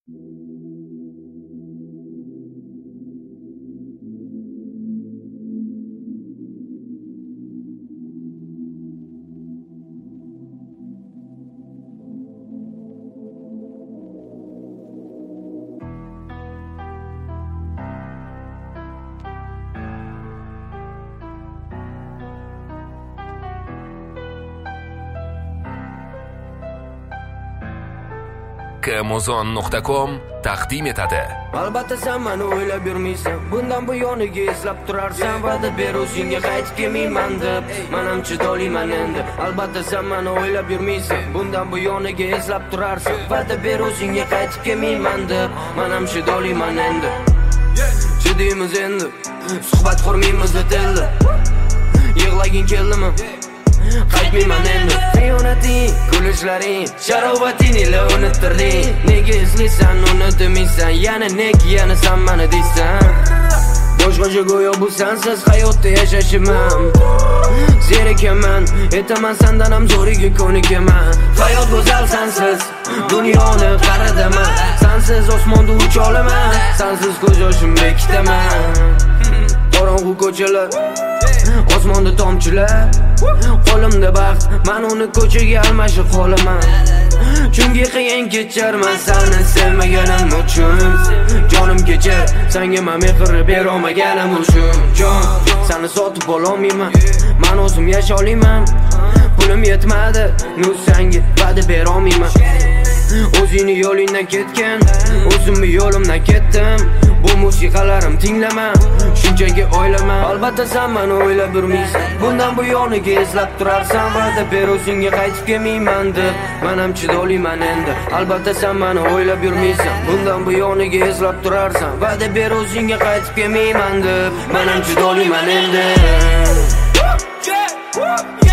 Kmozon.com taqdim etadi. Albatta sen meni o'ylab yurmaysan, bundan bu yoniga eslab turarsan, va'da ber o'zingga qaytib kelmayman deb. Men ham chidoliyman endi. Albatta sen meni o'ylab yurmaysan, bundan bu yoniga eslab turarsan, va'da ber o'zingga qaytib kelmayman deb. Men ham chidoliyman endi. Chidaymiz endi, suhbat qurmaymiz endi. Yig'laging keldimi? Qaytmayman endi. Xiyonating, kulishlaring, sharobatingni unuttirding. Nega eslaysan, unutmaysan, yana nega yana sen meni deysan. Boshqacha go'yo bu sensiz hayotda yashashimam. Zerikaman, aytaman sendan ham zo'riga ko'nikaman. Hayot go'zal sensiz, dunyoni qaradaman. Sensiz osmonda ucha olaman, sensiz ko'z yoshim bekitaman. Qorong'u ko'chalar, osmonda tomchilar, qo'limda baxt, men uni ko'chaga almashib qolaman. Chunki qiyin kecharman seni sevmaganim uchun. Jonim kechar, senga men mehr bera olmaganim uchun. Jon, seni sotib ololmayman, men o'zim yasha olmayman. Pulim yetmadi, nu senga va'da bera olmayman. O'zingni yo'lingdan ketgan, o'zimni yo'limdan ketdim. Bu musiqalarim tinglama, shunchaki o'ylama. Albatta sen meni o'ylab yurmaysan, bundan bu yoniga eslab turarsan, va'da ber o'zingga qaytib kelmayman deb. Men ham chidoliyman endi. Albatta sen meni o'ylab yurmaysan, bundan bu yoniga eslab turarsan, va'da ber o'zingga qaytib kelmayman deb. Men ham chidoliyman endi.